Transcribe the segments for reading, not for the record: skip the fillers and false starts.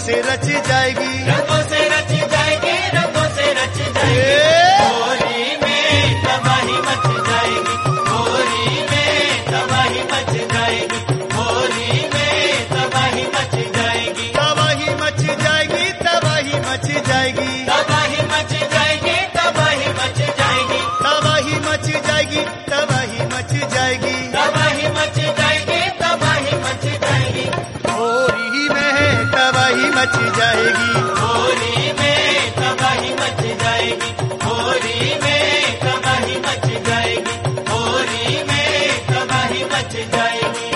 से रच जाएगी, रंगों से रच जाएगी, रंगों से रच जाएगी। होली में तबाही मच जाएगी, होली में तबाही मच जाएगी, होली में तबाही मच जाएगी, तबाही मच जाएगी, तबाही मच जाएगी, तबाही मच जाएगी, तबाही मच जाएगी, तबाही मच जाएगी, तबाही मच जाएगी, तबाही मच जाएगी, तबाही मच जाएगी। होली में तबाही मच जाएगी, होली में तबाही मच जाएगी, होली में तबाही मच जाएगी, होली में तबाही मच जाएगी।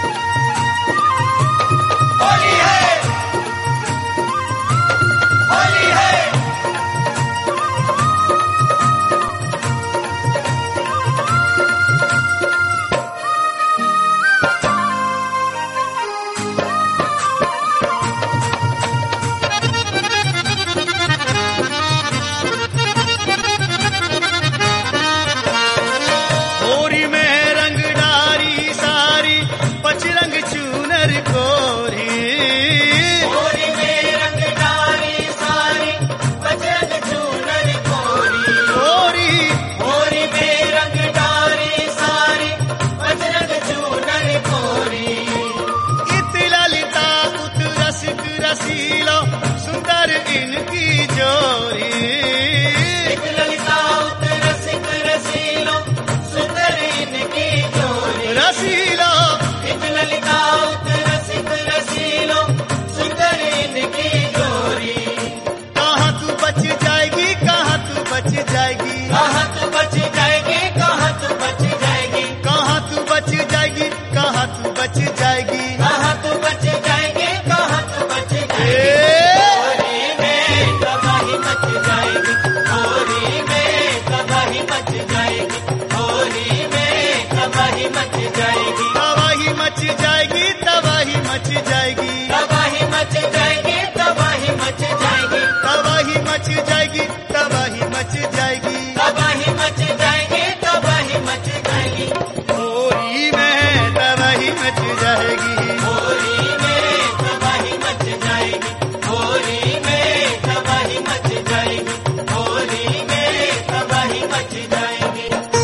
होली है, होली है। होरी में रंग डारी सारी पचरंग चूनर कोरी, होली में रंग डाली सारी बजरंग चूनर कोरी, होरी होली में रंग डाली सारी बजरंग चूनर कोरी। इत ललिता उत रसिक रसीलो सुंदर इनकी जोरी, एक ललिता उत रसिक रसीलो सुंदर इनकी जोड़ी, रसीलो एक ललिता उत रसिक रसीलो सुंदर इनकी जोड़ी। कहाँ तू बच जाएगी, कहाँ तू बच जाएगी, कहाँ तू बच जाएगी, कहाँ तू बच जाएगी, कहाँ तू बच जाएगी, कहाँ तू बच जाएगी, कहाँ तू बच जाएगी, कहाँ तू बच जाएगी। ए होली में तबाही मच जाएगी, होली में तबाही मच जाएगी, होली में तबाही मच जाएगी, तबाही मच जाएगी, तबाही मच जाएगी, तबाही मच जाएगी, तबाही मच जाएगी, तबाही मच जाएगी, तबाही मच जाएगी, तबाही मच जाएगी, तबाही मच जाएगी। होली में तबाही मच जाएगी, होली में तबाही मच जाएगी, होली में तबाही मच जाएगी, होली में तबाही मच जाएगी।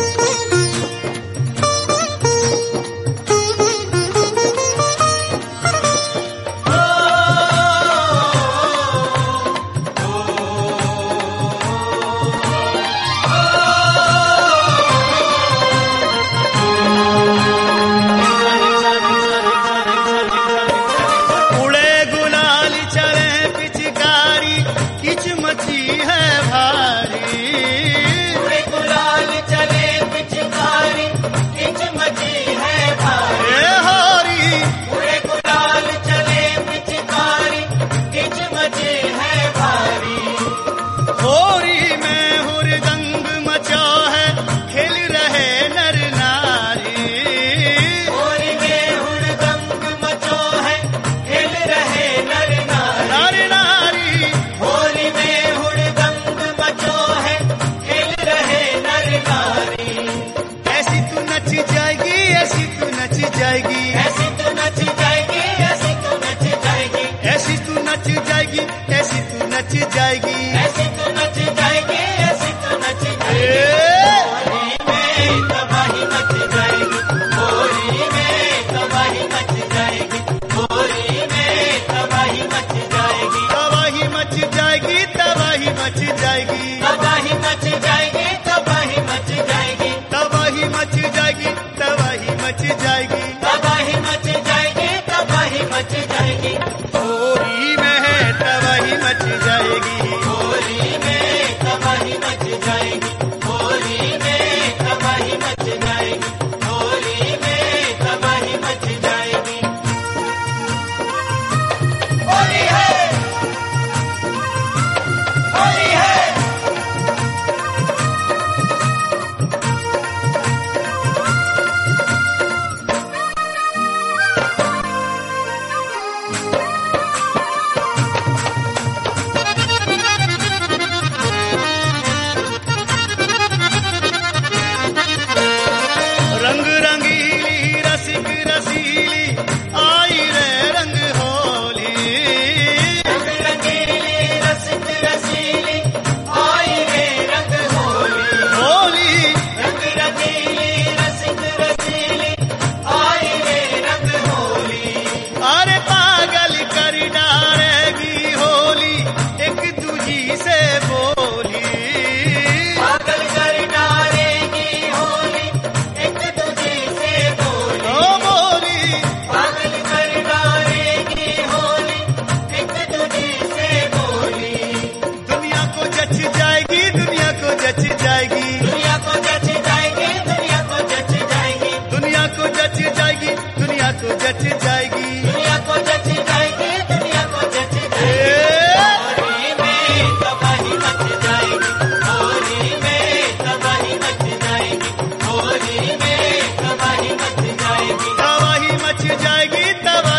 उड़े गुलाल चले पिचकारी, किच मची है भारी, पूरे गुलाल चले पिचकारी, किच मची है भारी। ए होरी पूरे गुलाल चले पिचकारी, किच मची है भारी। होरी में हुरदंग मचा है, खेल रहे नर नारी, होली में हुड़दंग मचो है, खेल रहे नर नारी। नर नारी होली में हुड़दंग मचो है, खेल रहे नर नारी। ऐसी तू नच जाएगी, ऐसी तू नच जाएगी, ऐसी तू नच जाएगी, ऐसी तू नच जाएगी, ऐसी तू नच जाएगी, ऐसी तू नच जाएगी, ऐसी तू नच जाएगी, ऐसी तू नच जाएगी। ए होली में तबाही मच जाएगी, होली में तबाही मच जाएगी, होली में तबाही मच जाएगी, तबाही मच जाएगी, तबाही मच जाएगी, तबाही मच जाएगी, तबाही मच जाएगी, तबाही मच जाएगी, तबाही मच जाएगी, तबाही मच जाएगी, तबाही मच जाएगी। होली में तबाही मच जाएगी, होली में तबाही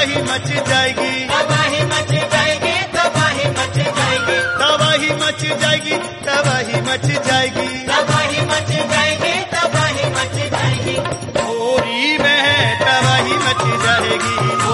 तबाही मच जाएगी, तबाही मच जाएगी, तबाही मच जाएगी, तबाही मच जाएगी, तबाही मच जाएगी, तबाही मच जाएगी, तबाही मच जाएगी, होरी में तबाही मच जाएगी,